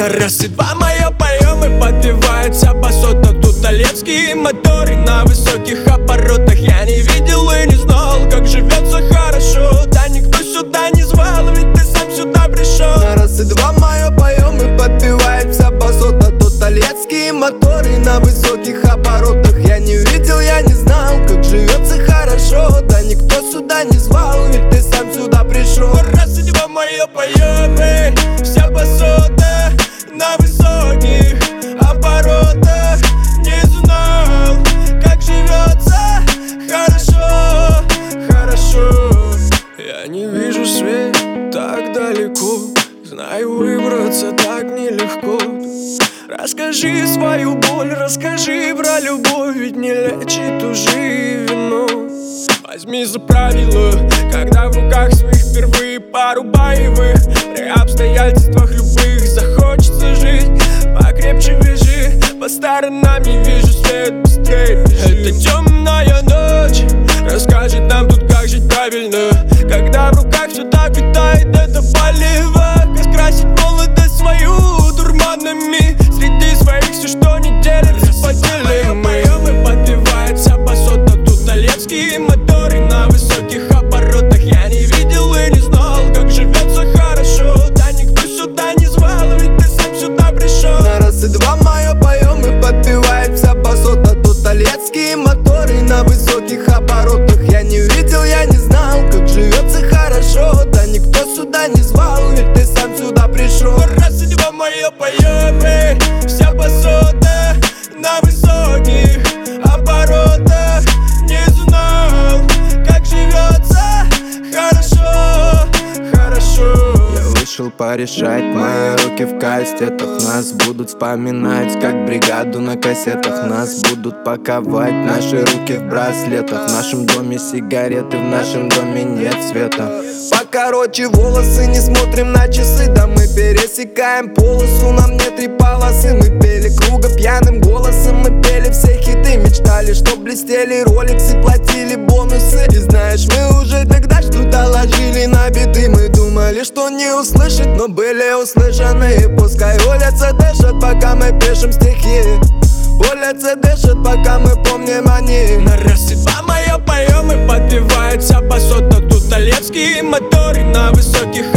На раз и два мое поем и подпевается басота. Тут толецкие моторы на высоких оборотах. Я не видел и не знал, как живется хорошо. Да никто сюда не звал, ведь ты сам сюда пришел. На раз и два мое поем и подпевается басота. Тут толецкие моторы на высоких оборотах. Я не видел, я не знал, как живется хорошо. Да никто сюда не звал, ведь ты сам сюда пришел. На раз и два мое поем и вся басота на высоких оборотах. Не знал, как живется хорошо, хорошо. Я не вижу свет так далеко, знаю, выбраться так нелегко. Расскажи свою боль, расскажи про любовь, ведь не лечит уже вино. Возьми за правило, когда в руках своих впервые пару боевых. При обстоятельствах любых захочется жить, покрепче вяжи. По сторонам не вижу свет, быстрее бежи. Это темная ночь расскажет нам тут, как жить правильно. Когда в руках все так витает, это болево. Как скрасить молодость свою дурманами. Среди своих все, что не делится, поделим мы. И подпевается басота. Тут толецкие моторы на высоких оборотах. Я не видел и не знал, как живется хорошо. Да никто сюда не звал, ведь ты сам сюда пришел. На раз и два мое поем и подпевается басота. Тут толецкие моторы на высоких оборотах. Я не видел, я не знал, как живется хорошо. Да никто сюда не звал, ведь ты сам сюда пришел. Раз и два мое поем и вся басота на высоких оборотах. Не знал, как живется хорошо, хорошо. Я вышел порешать, мои руки в кастетах. Нас будут вспоминать, как бригаду на кассетах. Нас будут паковать, наши руки в браслетах. В нашем доме сигареты, в нашем доме нет света. Покороче волосы, не смотрим на часы. Да мы пересекаем полосу, нам нет три полосы. Мы пели круга пьяным голосом, мы пели все хиты. Мечтали, что блестели роликсы, платили бонусы. И знаешь, мы уже тогда что-то ложили на биты. Мы думали, что не услышат, но были услышаны. Пускай улица дышит, пока мы пишем стихи. Улица дышит, пока мы помним о них. На раз и два мое поем и подпевается басота. Тут толецкие моторы на высоких